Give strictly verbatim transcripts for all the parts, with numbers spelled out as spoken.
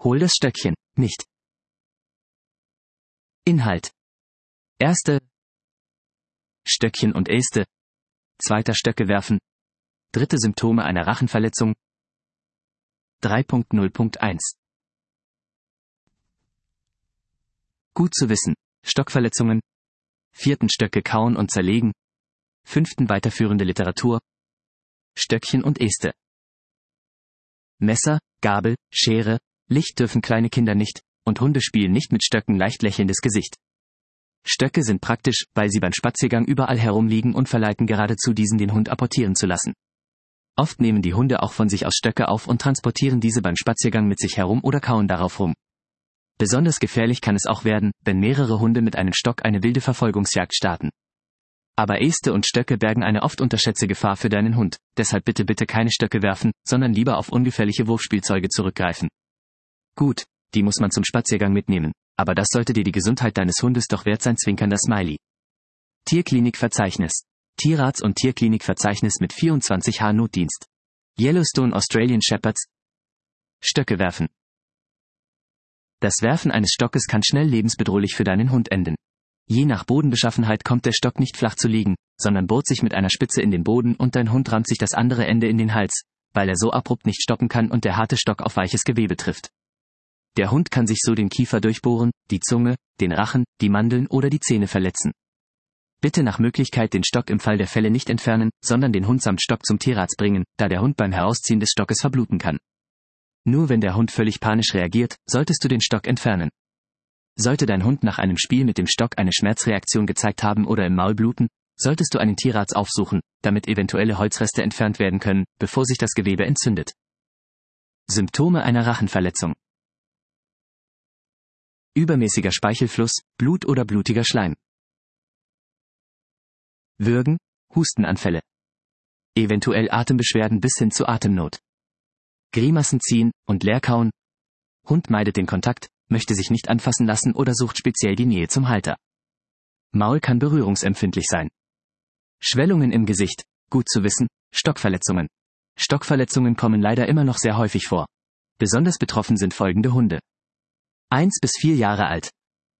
Hol das Stöckchen, nicht. Inhalt. Erste. Stöckchen und Äste. Zweiter Stöcke werfen. Dritte Symptome einer Rachenverletzung. drei Punkt null Punkt eins. Gut zu wissen. Stockverletzungen. Vierten Stöcke kauen und zerlegen. Fünften weiterführende Literatur. Stöckchen und Äste. Messer, Gabel, Schere, Licht dürfen kleine Kinder nicht, und Hunde spielen nicht mit Stöcken. Leicht lächelndes Gesicht. Stöcke sind praktisch, weil sie beim Spaziergang überall herumliegen und verleiten geradezu diesen, den Hund apportieren zu lassen. Oft nehmen die Hunde auch von sich aus Stöcke auf und transportieren diese beim Spaziergang mit sich herum oder kauen darauf rum. Besonders gefährlich kann es auch werden, wenn mehrere Hunde mit einem Stock eine wilde Verfolgungsjagd starten. Aber Äste und Stöcke bergen eine oft unterschätzte Gefahr für deinen Hund, deshalb bitte bitte keine Stöcke werfen, sondern lieber auf ungefährliche Wurfspielzeuge zurückgreifen. Gut, die muss man zum Spaziergang mitnehmen, aber das sollte dir die Gesundheit deines Hundes doch wert sein. Zwinkernder Smiley. Tierklinikverzeichnis. Tierarzt- und Tierklinikverzeichnis mit vierundzwanzig H Notdienst. Yellowstone Australian Shepherds. Stöcke werfen. Das Werfen eines Stockes kann schnell lebensbedrohlich für deinen Hund enden. Je nach Bodenbeschaffenheit kommt der Stock nicht flach zu liegen, sondern bohrt sich mit einer Spitze in den Boden und dein Hund rammt sich das andere Ende in den Hals, weil er so abrupt nicht stoppen kann und der harte Stock auf weiches Gewebe trifft. Der Hund kann sich so den Kiefer durchbohren, die Zunge, den Rachen, die Mandeln oder die Zähne verletzen. Bitte nach Möglichkeit den Stock im Fall der Fälle nicht entfernen, sondern den Hund samt Stock zum Tierarzt bringen, da der Hund beim Herausziehen des Stockes verbluten kann. Nur wenn der Hund völlig panisch reagiert, solltest du den Stock entfernen. Sollte dein Hund nach einem Spiel mit dem Stock eine Schmerzreaktion gezeigt haben oder im Maul bluten, solltest du einen Tierarzt aufsuchen, damit eventuelle Holzreste entfernt werden können, bevor sich das Gewebe entzündet. Symptome einer Rachenverletzung. Übermäßiger Speichelfluss, Blut oder blutiger Schleim. Würgen, Hustenanfälle. Eventuell Atembeschwerden bis hin zu Atemnot. Grimassen ziehen und leerkauen. Hund meidet den Kontakt, möchte sich nicht anfassen lassen oder sucht speziell die Nähe zum Halter. Maul kann berührungsempfindlich sein. Schwellungen im Gesicht, gut zu wissen, Stockverletzungen. Stockverletzungen kommen leider immer noch sehr häufig vor. Besonders betroffen sind folgende Hunde. eins bis vier Jahre alt.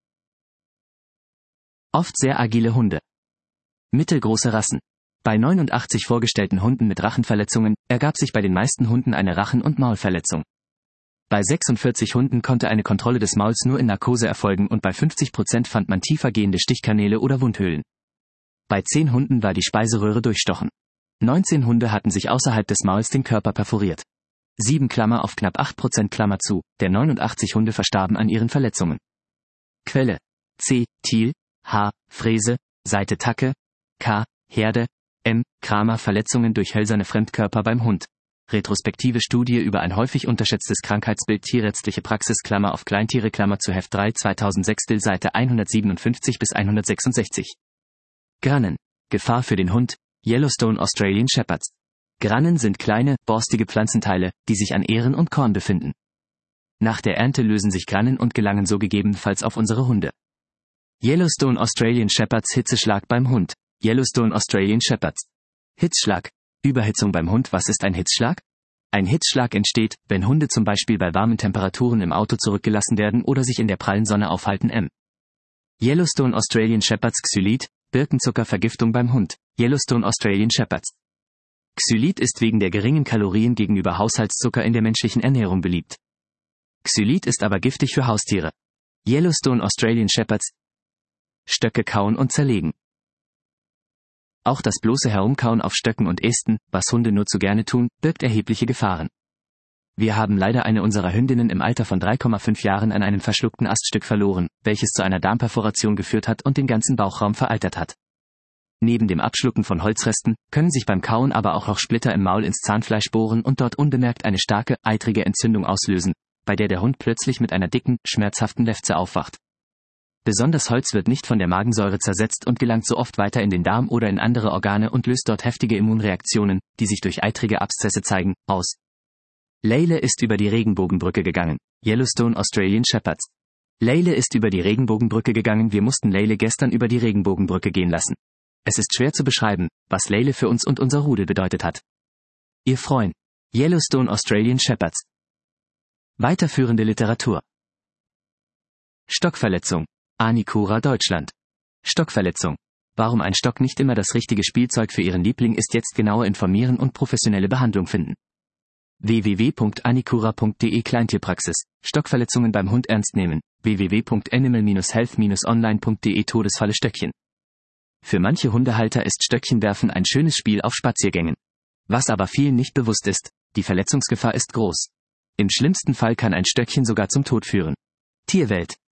Oft sehr agile Hunde. Mittelgroße Rassen. Bei neunundachtzig vorgestellten Hunden mit Rachenverletzungen ergab sich bei den meisten Hunden eine Rachen- und Maulverletzung. Bei sechsundvierzig Hunden konnte eine Kontrolle des Mauls nur in Narkose erfolgen und bei fünfzig Prozent fand man tiefer gehende Stichkanäle oder Wundhöhlen. Bei zehn Hunden war die Speiseröhre durchstochen. neunzehn Hunde hatten sich außerhalb des Mauls den Körper perforiert. sieben Klammer auf knapp acht Prozent Klammer zu, der neunundachtzig Hunde verstarben an ihren Verletzungen. Quelle. C. Thiel, H. Frese, Seite Tacke, K. Herde, M. Kramer. Verletzungen durch hölzerne Fremdkörper beim Hund. Retrospektive Studie über ein häufig unterschätztes Krankheitsbild. Tierärztliche Praxis Klammer auf Kleintiere Klammer zu Heft drei zweitausendsechs Seite hundertsiebenundfünfzig bis hundertsechsundsechzig. Grannen. Gefahr für den Hund. Yellowstone Australian Shepherds. Grannen sind kleine, borstige Pflanzenteile, die sich an Ähren und Korn befinden. Nach der Ernte lösen sich Grannen und gelangen so gegebenenfalls auf unsere Hunde. Yellowstone Australian Shepherds. Hitzeschlag beim Hund. Yellowstone Australian Shepherds. Hitzschlag. Überhitzung beim Hund. Was ist ein Hitzschlag? Ein Hitzschlag entsteht, wenn Hunde zum Beispiel bei warmen Temperaturen im Auto zurückgelassen werden oder sich in der prallen Sonne aufhalten. M. Yellowstone Australian Shepherds. Xylit, Birkenzuckervergiftung beim Hund. Yellowstone Australian Shepherds. Xylit ist wegen der geringen Kalorien gegenüber Haushaltszucker in der menschlichen Ernährung beliebt. Xylit ist aber giftig für Haustiere. Yellowstone Australian Shepherds. Stöcke kauen und zerlegen. Auch das bloße Herumkauen auf Stöcken und Ästen, was Hunde nur zu gerne tun, birgt erhebliche Gefahren. Wir haben leider eine unserer Hündinnen im Alter von drei Komma fünf Jahren an einem verschluckten Aststück verloren, welches zu einer Darmperforation geführt hat und den ganzen Bauchraum vereitert hat. Neben dem Abschlucken von Holzresten, können sich beim Kauen aber auch noch Splitter im Maul ins Zahnfleisch bohren und dort unbemerkt eine starke, eitrige Entzündung auslösen, bei der der Hund plötzlich mit einer dicken, schmerzhaften Lefze aufwacht. Besonders Holz wird nicht von der Magensäure zersetzt und gelangt so oft weiter in den Darm oder in andere Organe und löst dort heftige Immunreaktionen, die sich durch eitrige Abszesse zeigen, aus. Leyle ist über die Regenbogenbrücke gegangen. Yellowstone Australian Shepherds. Leyle ist über die Regenbogenbrücke gegangen. Wir mussten Leyle gestern über die Regenbogenbrücke gehen lassen. Es ist schwer zu beschreiben, was Leyle für uns und unser Rudel bedeutet hat. Ihr Freund. Yellowstone Australian Shepherds. Weiterführende Literatur. Stockverletzung. Anikura Deutschland. Stockverletzung. Warum ein Stock nicht immer das richtige Spielzeug für Ihren Liebling ist, jetzt genauer informieren und professionelle Behandlung finden. w w w punkt anikura punkt de Kleintierpraxis. Stockverletzungen beim Hund ernst nehmen. w w w punkt animal Bindestrich health Bindestrich online punkt de Todesfalle Stöckchen. Für manche Hundehalter ist Stöckchenwerfen ein schönes Spiel auf Spaziergängen. Was aber vielen nicht bewusst ist, die Verletzungsgefahr ist groß. Im schlimmsten Fall kann ein Stöckchen sogar zum Tod führen. Tierwelt.